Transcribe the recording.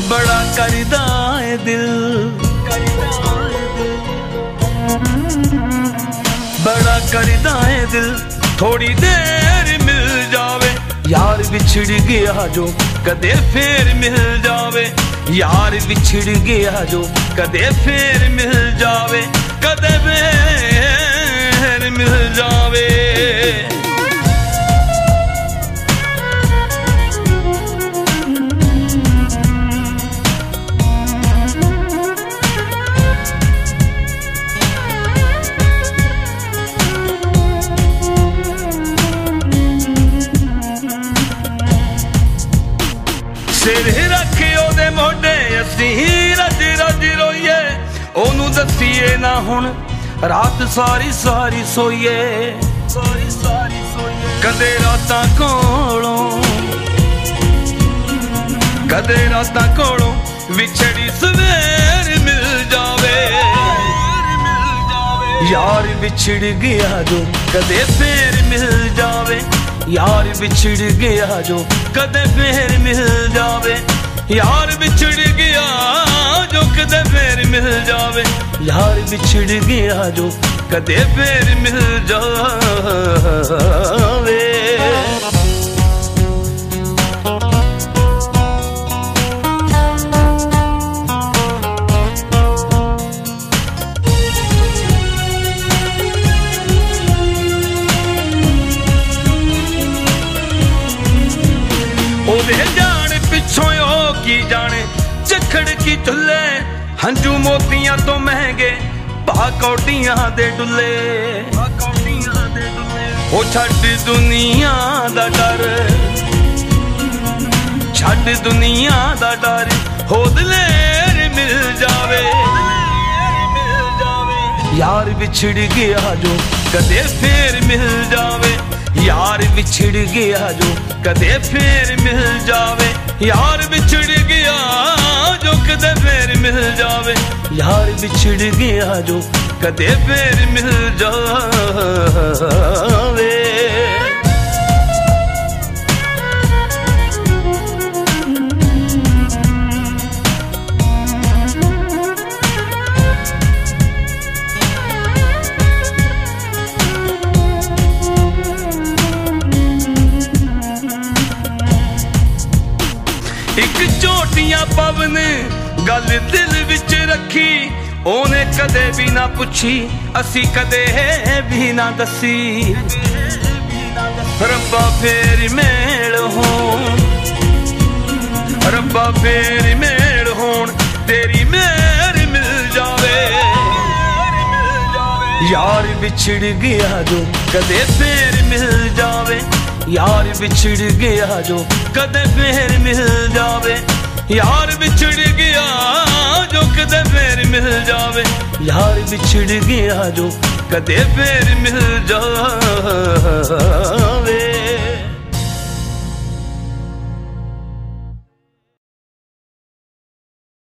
बड़ा करदा है दिल, बड़ा करदा है दिल, थोड़ी देर मिल जावे यार बिछड़ गया जो कदे फिर मिल जावे, यार बिछड़ गया जो कदे फिर मिल जावे, कदे फिर मिल जावे। सिर रखे ओदे मोढे असीं रज रज रोईए, ओनू दसीए ना हुण रात सारी सारी सोईए, सारी सारी सोईए। कदे रातां कोलों, कदे रातां कोलों विछड़ी सवेर मिल जावे, यार बिछड़ गया जो कदे फिर मिल जावे, यार बिछड़ गया जो कदे फिर मिल जावे, यार बिछड़ गया जो कदे फिर मिल जावे, यार बिछड़ गया जो कदे फिर मिल जावे। ओदे जाने पिछों ओ की जाने चखड़ की चुल्ले, हंजू मोतियां तो महंगे भा कौडियां दे डुले, ओ छड्ड दुनिया दा डर, छड्ड दुनिया दा डर, हो दलेर मिल जावे, यार बिछड़ गया जो कदे फिर मिल जावे, यार बिछड़ गया जो कदे फिर मिल जावे, यार बिछड़ गया जो कदे फिर मिल जावे, यार बिछड़ गया जो कदे फिर मिल जावे। एक झोटियां पवन गल दिल विच रखी, ओने कदे भी ना पुछी असी कदे भी ना दसी, रब्बा फेर मेल होण, रब्बा फेर मेल होण, तेरी मेहर मिल जावे, यार बिछड़ गया जो कदे फिर मिल जावे, यार बिछड़ गया जो कदे फिर मिल जावे, यार बिछड़ गया जो कदे फिर मिल जावे, यार बिछड़ गया जो कदे फिर मिल जावे।